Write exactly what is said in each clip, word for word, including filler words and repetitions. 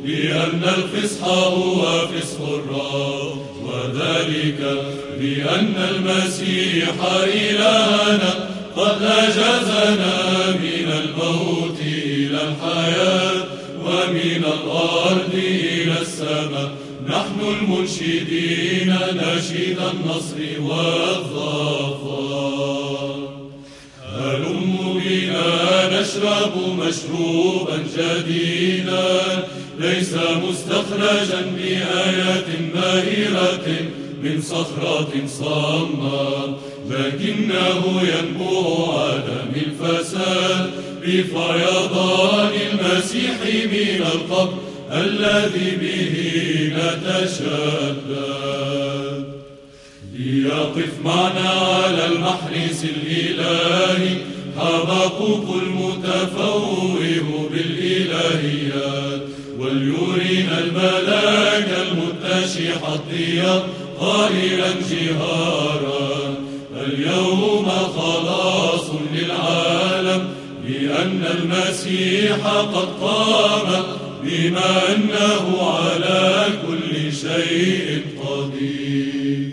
لأن الفصح هو فصح الرب، وذلك لأن المسيح إلهنا قد أجازنا من الموت إلى الحياة، ومن الأرض إلى السماء. نحن المنشدين نشيد النصر والظفر. هلموا بنا نشرب مشروبا جديدا، ليس مستخرجا بآيات ماهرة من صخرة صماء، لكنه ينبوع عدم الفساد بفيضان المسيح من القبر الذي به نتشدد. ليقف معنا على المحرس الإلهي حبقوق المتفوه بالإلهيات، وليرينا الملاك المتشح الضياء قائلا جهارا: اليوم خلاص للعالم، لأن المسيح قد قام، بما أنه على كل شيء قدير.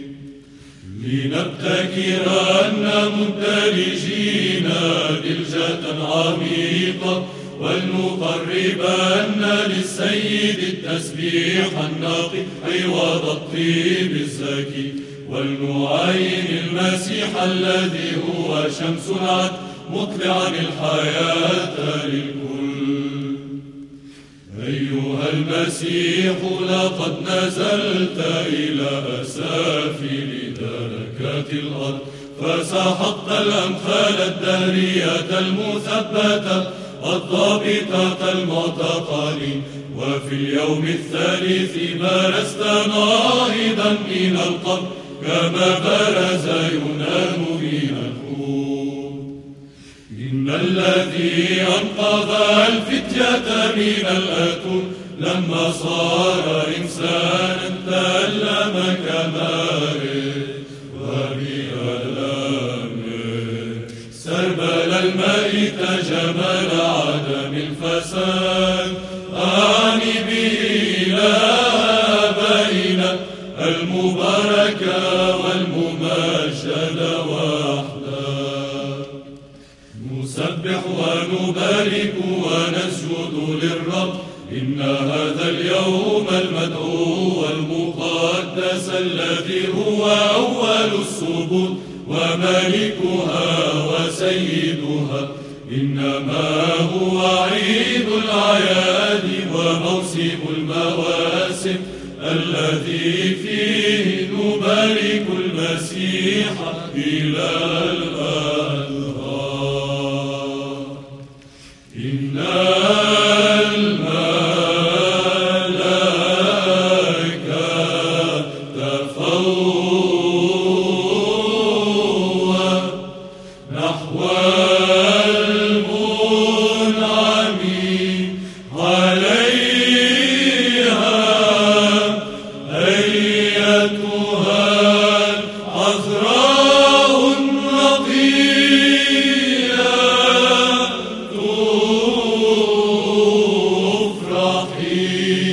لنبتكر أن مندلجين دلجة عميقة، ولنقرب أن للسيد التسبيح النقي عوض الطيب الزكي، ولنعين المسيح الذي هو شمس العدل مطلعا الحياة للكل. أيها المسيح لقد نزلت إلى أسافل دركات الأرض، فسحقت الأمثال الدهرية المثبتة الضابطة المعتقل، وفي اليوم الثالث برزت ناهضا من القبر كما برز يونان من الحوت. إن الذي أنقذ الفتية من الأتون لما صار إنسانا تألم كماره، وبألمه سربل الماء تجمل عدم الفساد، أعني به إله بين المباركة والممجد وحده. نسبح ونبارك ونسجد للرب، إن هذا اليوم المدعو المقدس الذي هو أول السبوت وملكها وسيدها، إنما هو عيد الأعياد وموسم المواسم الذي فيه نبارك المسيح إلى الأنهار. إن الملائكة تفوّ نحو المنعم عليها، أيتها العذراء النقية افرحي.